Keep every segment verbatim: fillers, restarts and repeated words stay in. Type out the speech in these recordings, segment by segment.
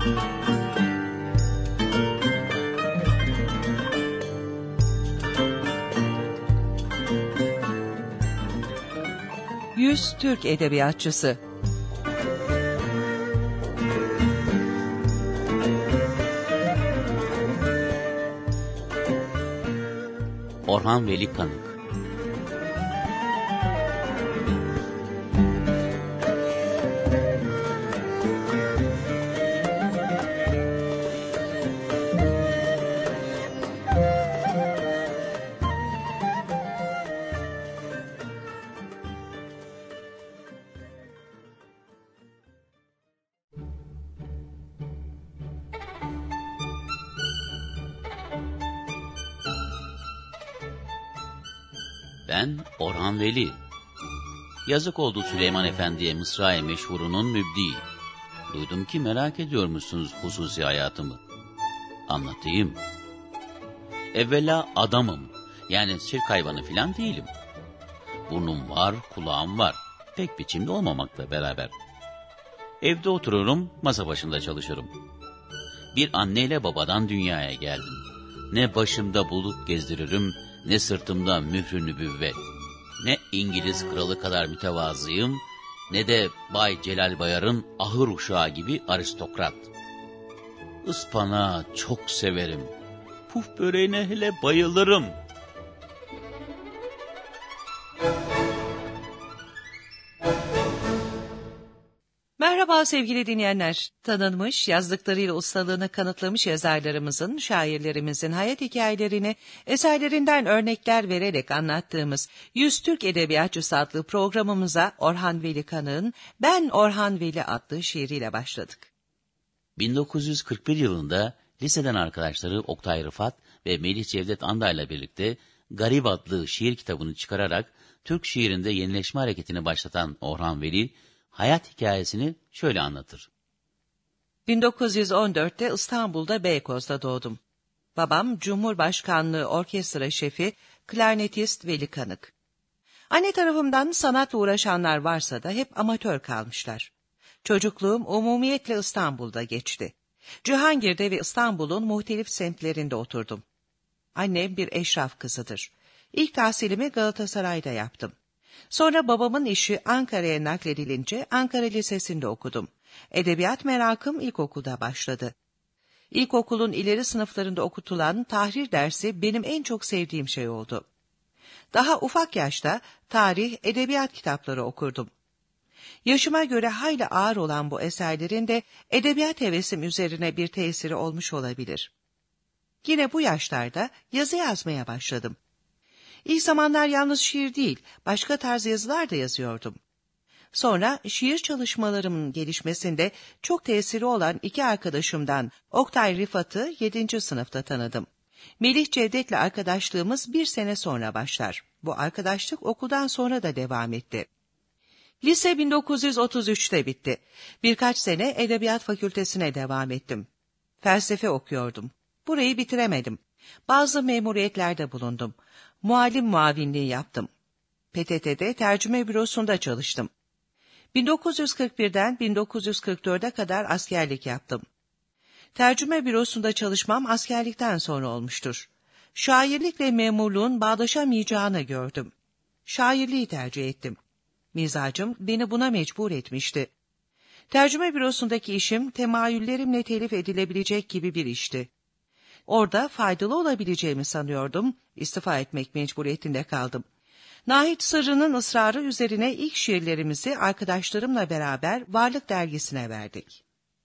Yüz Türk Edebiyatçısı. Orhan Veli Kanık. Ben Orhan Veli. Yazık oldu Süleyman Efendi'ye Mısra-i Meşhur'unun mübdi. Duydum ki merak ediyormuşsunuz hususi hayatımı. Anlatayım. Evvela adamım. Yani sirk hayvanı filan değilim. Burnum var, kulağım var. Pek biçimde olmamakla beraber. Evde otururum, masa başında çalışırım. Bir anneyle babadan dünyaya geldim. Ne başımda bulut gezdiririm, ne sırtımda mührü nübüvvet. Ne İngiliz kralı kadar mütevazıyım, ne de Bay Celal Bayar'ın ahır uşağı gibi aristokrat. Ispanağı çok severim. Puf böreğine hele bayılırım. Merhaba sevgili dinleyenler. Tanınmış, yazdıklarıyla ustalığını kanıtlamış yazarlarımızın, şairlerimizin hayat hikayelerini eserlerinden örnekler vererek anlattığımız Yüz Türk Edebiyatçısı adlı programımıza Orhan Veli Kanık'ın Ben Orhan Veli adlı şiiriyle başladık. bin dokuz yüz kırk bir yılında liseden arkadaşları Oktay Rıfat ve Melih Cevdet Anday'la birlikte Garip adlı şiir kitabını çıkararak Türk şiirinde yenileşme hareketini başlatan Orhan Veli, hayat hikayesini şöyle anlatır. bin dokuz yüz on dörtte İstanbul'da Beykoz'da doğdum. Babam Cumhurbaşkanlığı Orkestra Şefi, klarnetist Veli Kanık. Anne tarafımdan sanatla uğraşanlar varsa da hep amatör kalmışlar. Çocukluğum umumiyetle İstanbul'da geçti. Cihangir'de ve İstanbul'un muhtelif semtlerinde oturdum. Annem bir eşraf kızıdır. İlk tahsilimi Galatasaray'da yaptım. Sonra babamın işi Ankara'ya nakledilince Ankara Lisesi'nde okudum. Edebiyat merakım ilkokulda başladı. İlkokulun ileri sınıflarında okutulan tahrir dersi benim en çok sevdiğim şey oldu. Daha ufak yaşta tarih, edebiyat kitapları okurdum. Yaşıma göre hayli ağır olan bu eserlerin de edebiyat hevesim üzerine bir tesiri olmuş olabilir. Yine bu yaşlarda yazı yazmaya başladım. İlk zamanlar yalnız şiir değil, başka tarz yazılar da yazıyordum. Sonra şiir çalışmalarımın gelişmesinde çok tesiri olan iki arkadaşımdan Oktay Rıfat'ı yedinci sınıfta tanıdım. Melih Cevdet'le arkadaşlığımız bir sene sonra başlar. Bu arkadaşlık okuldan sonra da devam etti. Lise bin dokuz yüz otuz üçte bitti. Birkaç sene Edebiyat Fakültesine devam ettim. Felsefe okuyordum. Burayı bitiremedim. Bazı memuriyetlerde bulundum. Muallim muavinliği yaptım. P T T'de tercüme bürosunda çalıştım. bin dokuz yüz kırk birden bin dokuz yüz kırk dörde kadar askerlik yaptım. Tercüme bürosunda çalışmam askerlikten sonra olmuştur. Şairlikle memurluğun bağdaşamayacağını gördüm. Şairliği tercih ettim. Mizacım beni buna mecbur etmişti. Tercüme bürosundaki işim temayüllerimle telif edilebilecek gibi bir işti. Orada faydalı olabileceğimi sanıyordum, istifa etmek mecburiyetinde kaldım. Nahit Sırrı'nın ısrarı üzerine ilk şiirlerimizi arkadaşlarımla beraber Varlık Dergisi'ne verdik.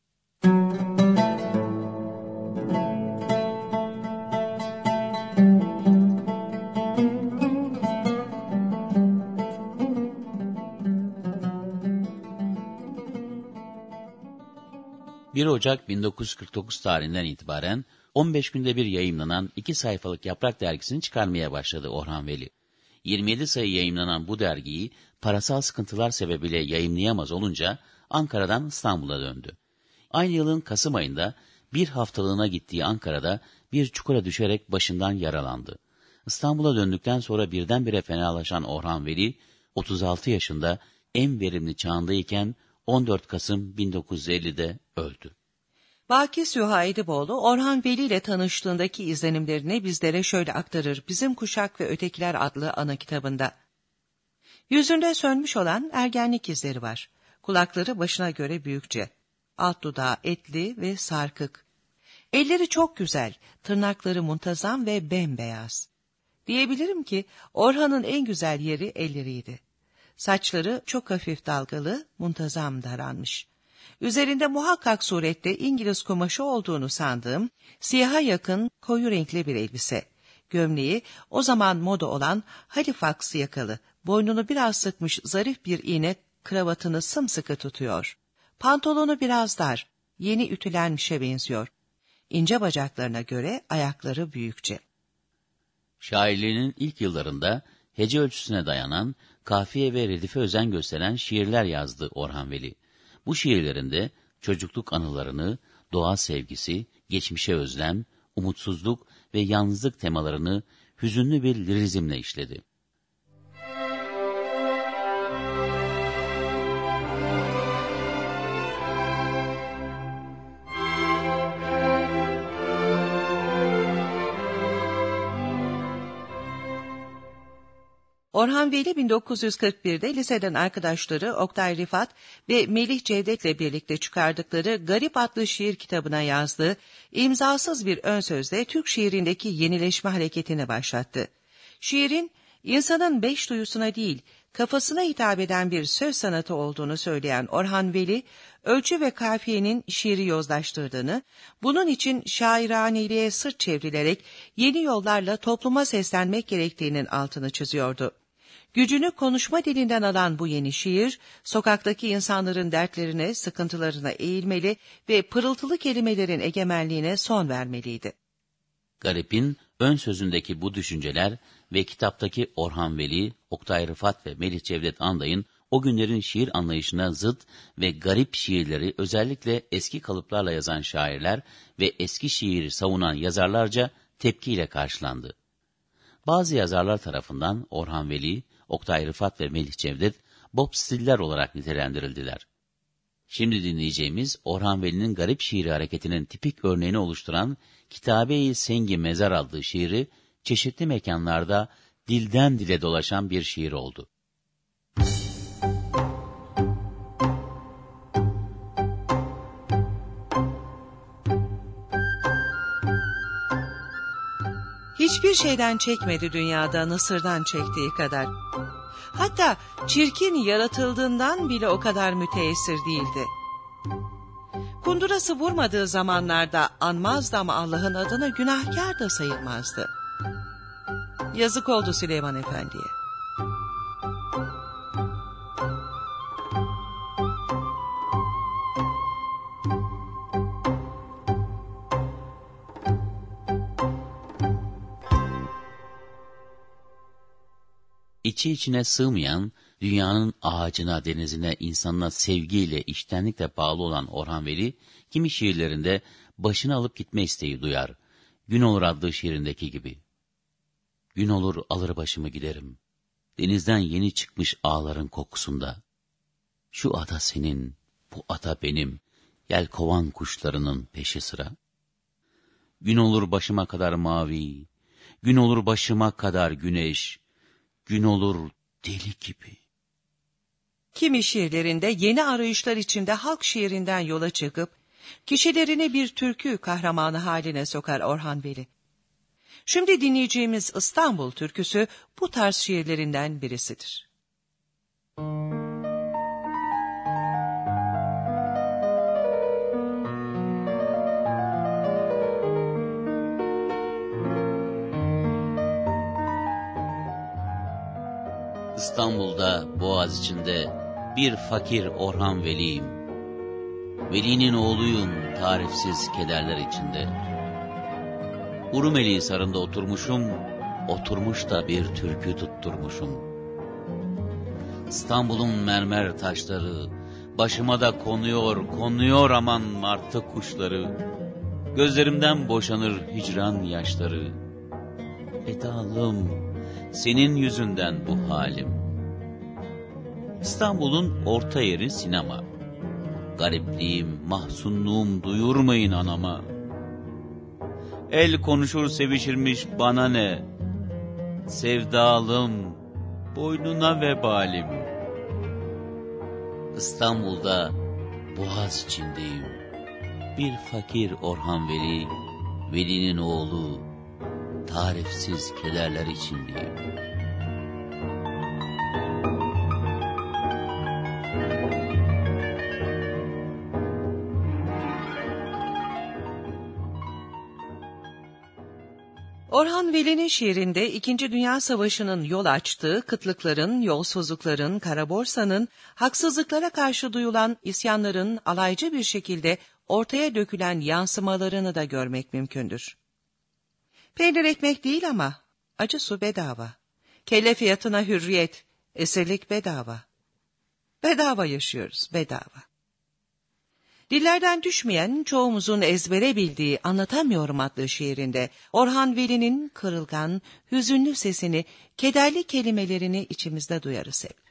bir Ocak bin dokuz yüz kırk dokuz tarihinden itibaren on beş günde bir yayımlanan iki sayfalık Yaprak Dergisi'ni çıkarmaya başladı Orhan Veli. yirmi yedi sayı yayımlanan bu dergiyi parasal sıkıntılar sebebiyle yayımlayamaz olunca Ankara'dan İstanbul'a döndü. Aynı yılın Kasım ayında bir haftalığına gittiği Ankara'da bir çukura düşerek başından yaralandı. İstanbul'a döndükten sonra birdenbire fenalaşan Orhan Veli, otuz altı yaşında en verimli çağındayken on dört Kasım bin dokuz yüz ellide öldü. Baki Süha Ediboğlu, Orhan Veli ile tanıştığındaki izlenimlerini bizlere şöyle aktarır Bizim Kuşak ve Ötekiler adlı ana kitabında. Yüzünde sönmüş olan ergenlik izleri var. Kulakları başına göre büyükçe. Alt dudağı etli ve sarkık. Elleri çok güzel, tırnakları muntazam ve bembeyaz. Diyebilirim ki Orhan'ın en güzel yeri elleriydi. Saçları çok hafif dalgalı, muntazam daranmış. Üzerinde muhakkak surette İngiliz kumaşı olduğunu sandığım siyaha yakın koyu renkli bir elbise. Gömleği o zaman moda olan Halifax yakalı, boynunu biraz sıkmış zarif bir iğne kravatını sımsıkı tutuyor. Pantolonu biraz dar, yeni ütülenmişe benziyor. İnce bacaklarına göre ayakları büyükçe. Şairliğinin ilk yıllarında hece ölçüsüne dayanan, kafiye ve redife özen gösteren şiirler yazdı Orhan Veli. Bu şiirlerinde çocukluk anılarını, doğa sevgisi, geçmişe özlem, umutsuzluk ve yalnızlık temalarını hüzünlü bir lirizmle işledi. Orhan Veli bin dokuz yüz kırk birde liseden arkadaşları Oktay Rifat ve Melih Cevdet'le birlikte çıkardıkları Garip adlı şiir kitabına yazdığı imzasız bir ön sözle Türk şiirindeki yenileşme hareketini başlattı. Şiirin insanın beş duyusuna değil, kafasına hitap eden bir söz sanatı olduğunu söyleyen Orhan Veli, ölçü ve kafiyenin şiiri yozlaştırdığını, bunun için şairaneliğe sırt çevrilerek yeni yollarla topluma seslenmek gerektiğinin altını çiziyordu. Gücünü konuşma dilinden alan bu yeni şiir, sokaktaki insanların dertlerine, sıkıntılarına eğilmeli ve pırıltılı kelimelerin egemenliğine son vermeliydi. Garip'in ön sözündeki bu düşünceler ve kitaptaki Orhan Veli, Oktay Rıfat ve Melih Cevdet Anday'ın o günlerin şiir anlayışına zıt ve garip şiirleri özellikle eski kalıplarla yazan şairler ve eski şiiri savunan yazarlarca tepkiyle karşılandı. Bazı yazarlar tarafından Orhan Veli, Oktay Rıfat ve Melih Cevdet Bob stiller olarak nitelendirildiler. Şimdi dinleyeceğimiz Orhan Veli'nin garip şiiri hareketinin tipik örneğini oluşturan Kitabe-i Sengi Mezar adlı şiiri çeşitli mekanlarda dilden dile dolaşan bir şiir oldu. Hiçbir şeyden çekmedi dünyada Mısır'dan çektiği kadar. Hatta çirkin yaratıldığından bile o kadar müteessir değildi. Kundurası vurmadığı zamanlarda anmazdı ama Allah'ın adına günahkar da sayılmazdı. Yazık oldu Süleyman Efendi'ye. İçi içine sığmayan, dünyanın ağacına, denizine, insanına sevgiyle, içtenlikle bağlı olan Orhan Veli, kimi şiirlerinde başını alıp gitme isteği duyar. Gün olur adlı şiirindeki gibi. Gün olur alır başımı giderim. Denizden yeni çıkmış ağların kokusunda. Şu ada senin, bu ada benim, yelkovan kuşlarının peşi sıra. Gün olur başıma kadar mavi, gün olur başıma kadar güneş, gün olur deli gibi. Kimi şiirlerinde yeni arayışlar içinde halk şiirinden yola çıkıp, kişilerini bir türkü kahramanı haline sokar Orhan Veli. Şimdi dinleyeceğimiz İstanbul türküsü bu tarz şiirlerinden birisidir. İstanbul'da, Boğaziçi'nde bir fakir Orhan Veli'yim. Veli'nin oğluyum tarifsiz kederler içinde. Urumeli Hisarı'nda oturmuşum, oturmuş da bir türkü tutturmuşum. İstanbul'un mermer taşları, başıma da konuyor, konuyor aman martı kuşları. Gözlerimden boşanır hicran yaşları. Edalım, senin yüzünden bu halim. İstanbul'un orta yeri sinema. Garipliğim, mahzunluğum duyurmayın anama. El konuşur sevişirmiş bana ne? Sevdalım, boynuna vebalim. İstanbul'da Boğaz içindeyim. Bir fakir Orhan Veli, Veli'nin oğlu, tarifsiz kederler içindeyim. Orhan Veli'nin şiirinde İkinci Dünya Savaşı'nın yol açtığı kıtlıkların, yolsuzlukların, kara borsanın, haksızlıklara karşı duyulan isyanların alaycı bir şekilde ortaya dökülen yansımalarını da görmek mümkündür. Peynir ekmek değil ama acı su bedava. Kelle fiyatına hürriyet, esirlik bedava. Bedava yaşıyoruz, bedava. Dillerden düşmeyen, çoğumuzun ezbere bildiği Anlatamıyorum adlı şiirinde Orhan Veli'nin kırılgan, hüzünlü sesini, kederli kelimelerini içimizde duyarız hep.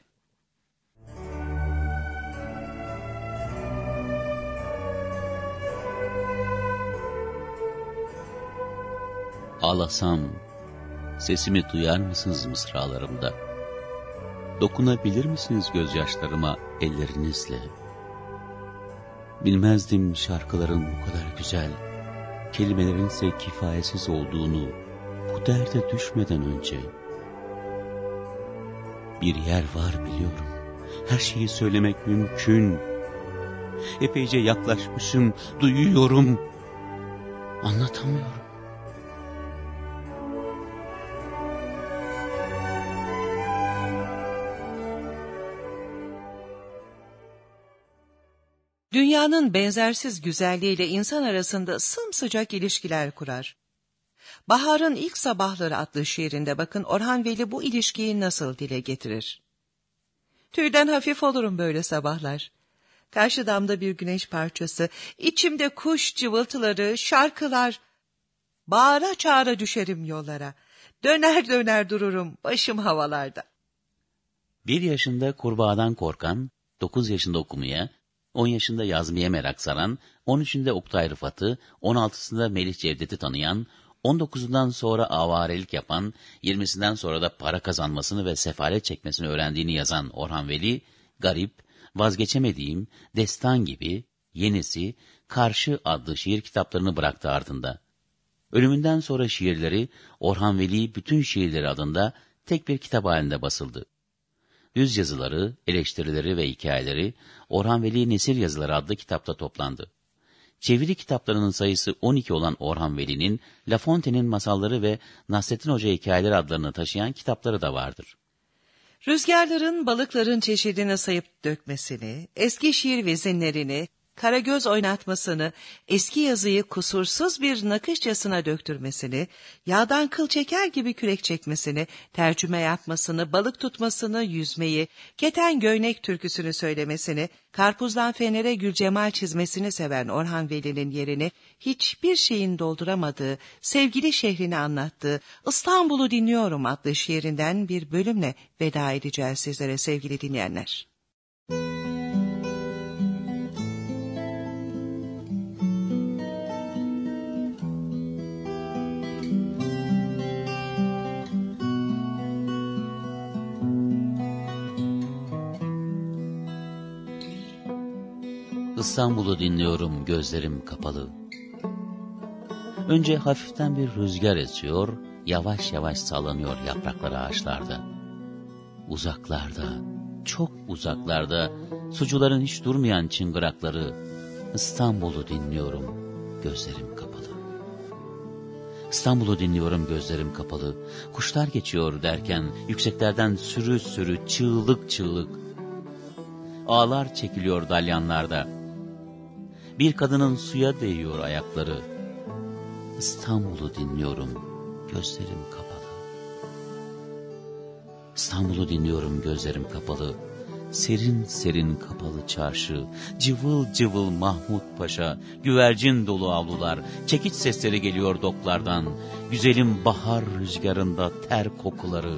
Ağlasam, sesimi duyar mısınız mısralarımda? Dokunabilir misiniz gözyaşlarıma ellerinizle? Bilmezdim şarkıların bu kadar güzel, kelimelerin ise kifayetsiz olduğunu bu derde düşmeden önce. Bir yer var biliyorum, her şeyi söylemek mümkün. Epeyce yaklaşmışım, duyuyorum, anlatamıyorum. Dünyanın benzersiz güzelliğiyle insan arasında sımsıcak ilişkiler kurar. Baharın İlk Sabahları adlı şiirinde bakın Orhan Veli bu ilişkiyi nasıl dile getirir. Tüyden hafif olurum böyle sabahlar. Karşı damda bir güneş parçası, içimde kuş cıvıltıları, şarkılar. Bağıra çağıra düşerim yollara. Döner döner dururum başım havalarda. Bir yaşında kurbağadan korkan, dokuz yaşında okumaya, on yaşında yazmaya merak saran, on üçünde Oktay Rıfat'ı, on altısında Melih Cevdet'i tanıyan, on dokuzundan sonra avarelik yapan, yirmisinden sonra da para kazanmasını ve sefalet çekmesini öğrendiğini yazan Orhan Veli, Garip, Vazgeçemediğim, Destan gibi, Yenisi, Karşı adlı şiir kitaplarını bıraktı ardında. Ölümünden sonra şiirleri, Orhan Veli Bütün Şiirleri adında tek bir kitap halinde basıldı. Düz yazıları, eleştirileri ve hikayeleri Orhan Veli Nesir Yazıları adlı kitapta toplandı. Çeviri kitaplarının sayısı on iki olan Orhan Veli'nin La Fontaine'in Masalları ve Nasrettin Hoca Hikayeleri adlarını taşıyan kitapları da vardır. Rüzgarların balıkların çeşidini sayıp dökmesini, eski şiir vezinlerini, karagöz oynatmasını, eski yazıyı kusursuz bir nakışçasına döktürmesini, yağdan kıl çeker gibi kürek çekmesini, tercüme yapmasını, balık tutmasını, yüzmeyi, keten göynek türküsünü söylemesini, karpuzdan fenere gülcemal çizmesini seven Orhan Veli'nin yerini hiçbir şeyin dolduramadığı, sevgili şehrini anlattığı İstanbul'u Dinliyorum adlı şiirinden bir bölümle veda edeceğiz sizlere sevgili dinleyenler. İstanbul'u dinliyorum gözlerim kapalı. Önce hafiften bir rüzgar esiyor, yavaş yavaş sallanıyor yapraklar ağaçlarda. Uzaklarda, çok uzaklarda, sucuların hiç durmayan çıngırakları, İstanbul'u dinliyorum gözlerim kapalı. İstanbul'u dinliyorum gözlerim kapalı, kuşlar geçiyor derken yükseklerden sürü sürü çığlık çığlık. Ağlar çekiliyor dalyanlarda. Bir kadının suya değiyor ayakları. İstanbul'u dinliyorum, gözlerim kapalı. İstanbul'u dinliyorum, gözlerim kapalı. Serin serin kapalı çarşı, cıvıl cıvıl Mahmut Paşa, güvercin dolu avlular, çekiç sesleri geliyor doklardan. Güzelim bahar rüzgarında ter kokuları.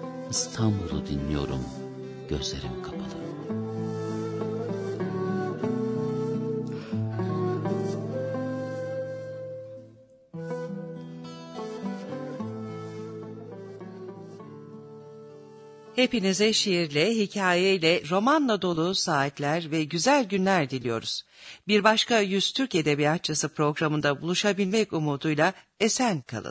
İstanbul'u dinliyorum, gözlerim kapalı. Hepinize şiirle, hikayeyle, romanla dolu saatler ve güzel günler diliyoruz. Bir başka Yüz Türk Edebiyatçısı programında buluşabilmek umuduyla esen kalın.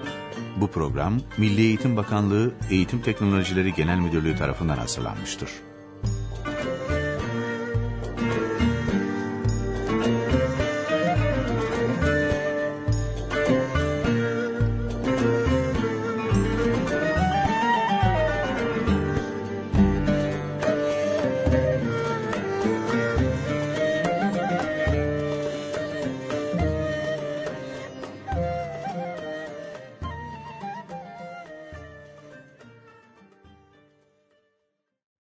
Bu program Milli Eğitim Bakanlığı Eğitim Teknolojileri Genel Müdürlüğü tarafından hazırlanmıştır.